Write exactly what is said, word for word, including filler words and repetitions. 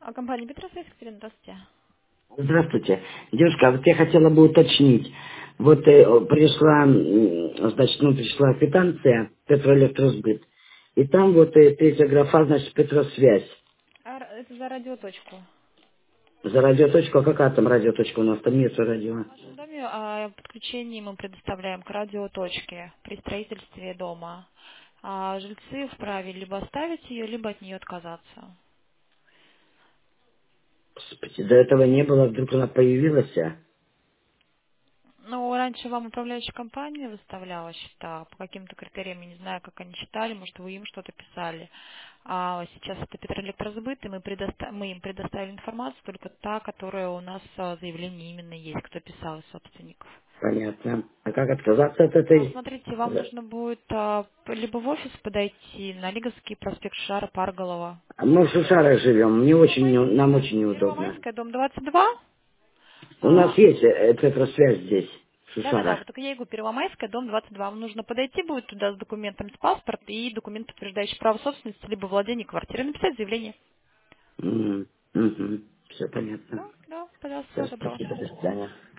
А компания Петросвязь, Екатерина, здравствуйте. Здравствуйте. Девушка, а вот я хотела бы уточнить. Вот э, пришла, м, значит, ну, пришла квитанция Петроэлектросбыт. И там вот э, третья графа, значит, Петросвязь. А, р- это за радиоточку. За радиоточку, а какая там радиоточка у нас? Там нет радио. В нашем доме а, подключение мы предоставляем к радиоточке при строительстве дома. А жильцы вправе либо оставить ее, либо от нее отказаться. Господи, до этого не было, вдруг она появилась. а? Ну, раньше вам управляющая компания выставляла счета по каким-то критериям, я не знаю, как они считали, может, вы им что-то писали. А сейчас это Петроэлектросбыт, и мы, предоста- мы им предоставили информацию, только та, которая у нас а, заявление именно есть, кто писал из собственников. Понятно. А как отказаться от А, этой? смотрите, вам нужно будет а, либо в офис подойти на Лиговский проспект Шара Парголова. А мы в Шушарах живем, мне очень, не- нам Первомайская, очень неудобно. Первомайская, дом двадцать два. У нас А, есть э, э, Петросвязь здесь, в да-да-да, Шушарах. вот только я и говорю, Первомайская, дом двадцать два. Вам нужно подойти будет туда с документами, с паспорт и документ, подтверждающий право собственности, либо владение квартирой. Написать заявление. М, мгм. Все понятно. Да, да, пожалуйста, Все, всего доброго. спасибо, до свидания.